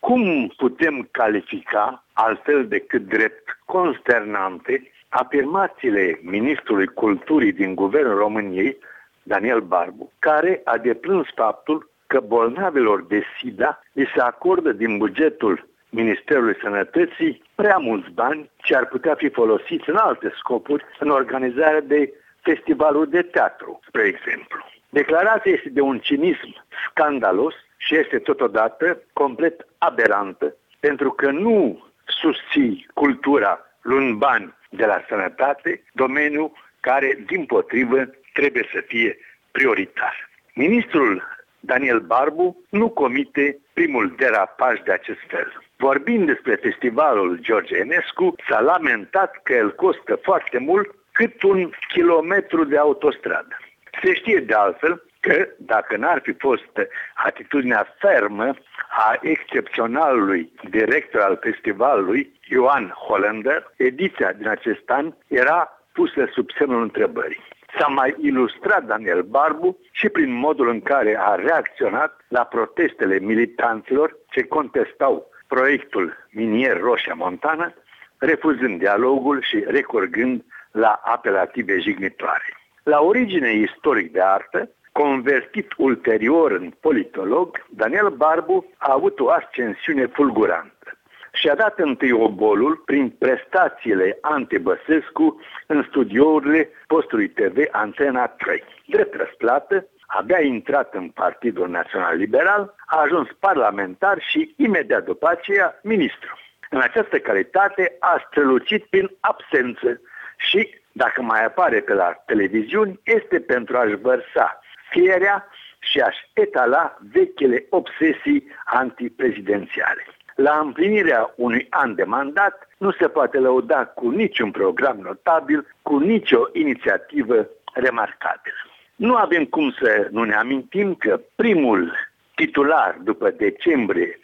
Cum putem califica, altfel decât drept consternante, afirmațiile ministrului culturii din Guvernul României, Daniel Barbu, care a deplâns faptul că bolnavilor de SIDA li se acordă din bugetul Ministerului Sănătății prea mulți bani ce ar putea fi folosiți în alte scopuri, în organizarea de festivaluri de teatru, spre exemplu. Declarația este de un cinism scandalos și este totodată complet aberantă, pentru că nu susții cultura luând bani de la sănătate, domeniu care, dimpotrivă, trebuie să fie prioritar. Ministrul Daniel Barbu nu comite primul derapaj de acest fel. Vorbind despre festivalul George Enescu, s-a lamentat că el costă foarte mult cât 1 kilometru de autostradă. Se știe de altfel că dacă n-ar fi fost atitudinea fermă a excepționalului director al festivalului, Ioan Hollander, ediția din acest an era pusă sub semnul întrebării. S-a mai ilustrat Daniel Barbu și prin modul în care a reacționat la protestele militanților ce contestau proiectul minier Roșia Montană, refuzând dialogul și recurgând la apelative jignitoare. La origine istoric de artă, convertit ulterior în politolog, Daniel Barbu a avut o ascensiune fulgurantă și a dat întâi obolul prin prestațiile Ante Băsescu în studiourile postului TV Antena 3. Drept răsplată, abia intrat în Partidul Național Liberal, a ajuns parlamentar și imediat după aceea ministru. În această calitate a strălucit prin absență și, dacă mai apare pe la televiziuni, este pentru a-și vărsa fierea și a-și etala vechile obsesii antiprezidențiale. La împlinirea unui an de mandat nu se poate lăuda cu niciun program notabil, cu nicio inițiativă remarcabilă. Nu avem cum să nu ne amintim că primul titular după decembrie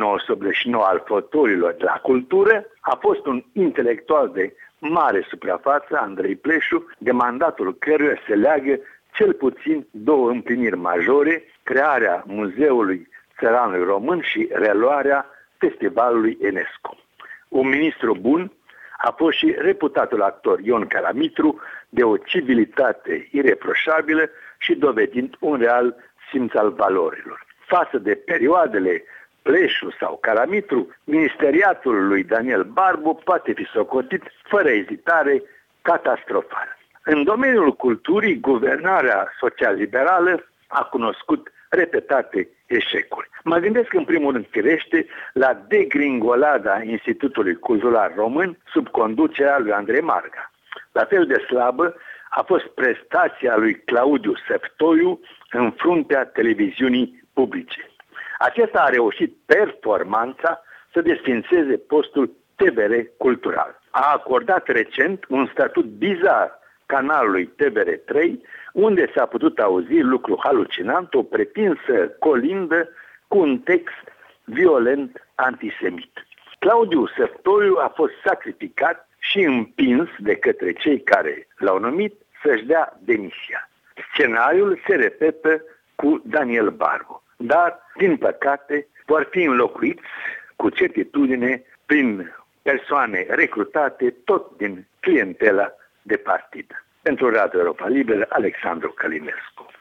1989 al fotoliilor de la cultură a fost un intelectual de mare suprafață, Andrei Pleșu, de mandatul căruia se leagă cel puțin 2 împliniri majore, crearea Muzeului Țăranului Român și reluarea Festivalului Enescu. Un ministru bun a fost și reputatul actor Ion Caramitru, de o civilitate ireproșabilă și dovedind un real simț al valorilor. Față de perioadele Pleșu sau Caramitru, ministeriatul lui Daniel Barbu poate fi socotit fără ezitare catastrofal. În domeniul culturii, guvernarea social-liberală a cunoscut repetate eșecuri. Mă gândesc în primul rând firește la degringolada Institutului Cultural Român sub conducerea lui Andrei Marga. La fel de slabă a fost prestația lui Claudiu Seftoiu în fruntea televiziunii publice. Acesta a reușit performanța să desfințeze postul TVR Cultural. A acordat recent un statut bizar canalului TVR3, unde s-a putut auzi lucru halucinant, o pretinsă colindă cu un text violent antisemit. Claudiu Seftoiu a fost sacrificat și împins de către cei care l-au numit să-și dea demisia. Scenariul se repetă cu Daniel Barbu, dar, din păcate, vor fi înlocuiți cu certitudine prin persoane recrutate tot din clientela de partid. Pentru Radio Europa Liberă, Alexandru Călinescu.